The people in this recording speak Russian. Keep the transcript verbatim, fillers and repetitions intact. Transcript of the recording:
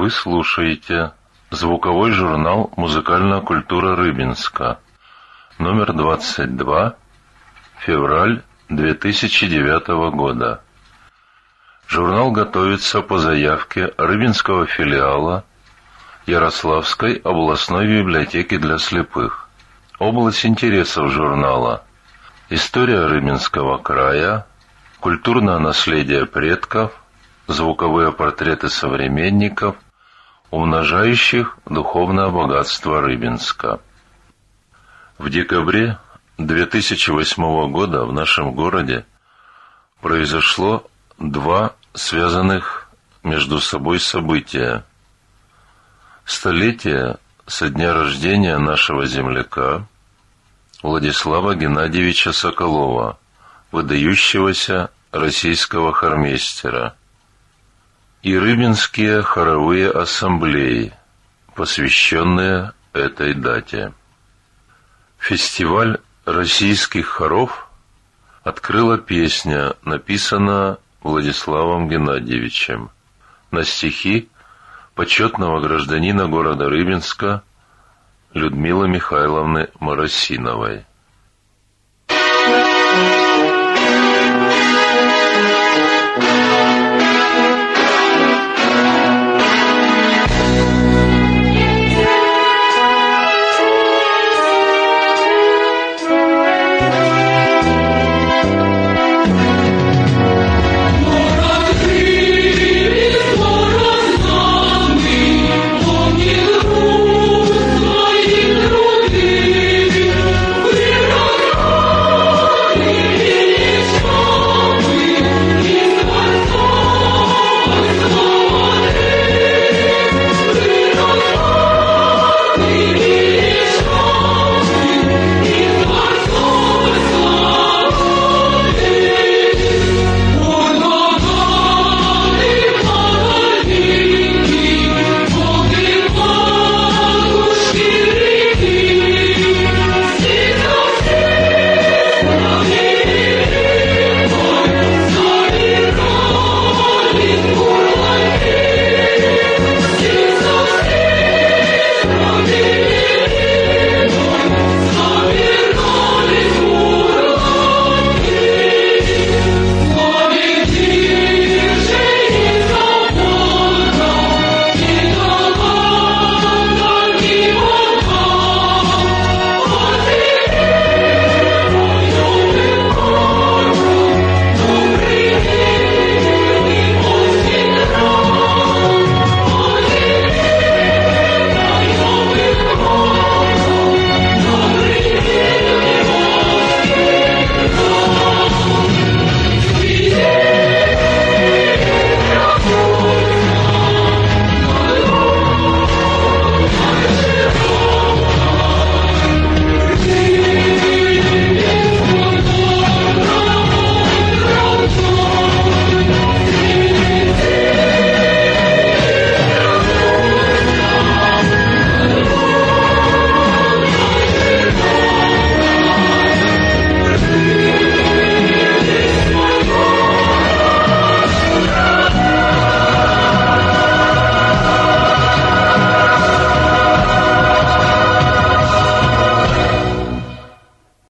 Вы слушаете звуковой журнал «Музыкальная культура Рыбинска», номер двадцать два, февраль две тысячи девятого года. Журнал готовится по заявке Рыбинского филиала Ярославской областной библиотеки для слепых. Область интересов журнала: история Рыбинского края, культурное наследие предков, звуковые портреты современников, умножающих духовное богатство Рыбинска. В декабре две тысячи восьмого года в нашем городе произошло два связанных между собой события. Столетие со дня рождения нашего земляка Владислава Геннадьевича Соколова, выдающегося российского хормейстера, и Рыбинские хоровые ассамблеи, посвященные этой дате. Фестиваль российских хоров открыла песня, написанная Владиславом Геннадьевичем на стихи почетного гражданина города Рыбинска Людмилы Михайловны Моросиновой.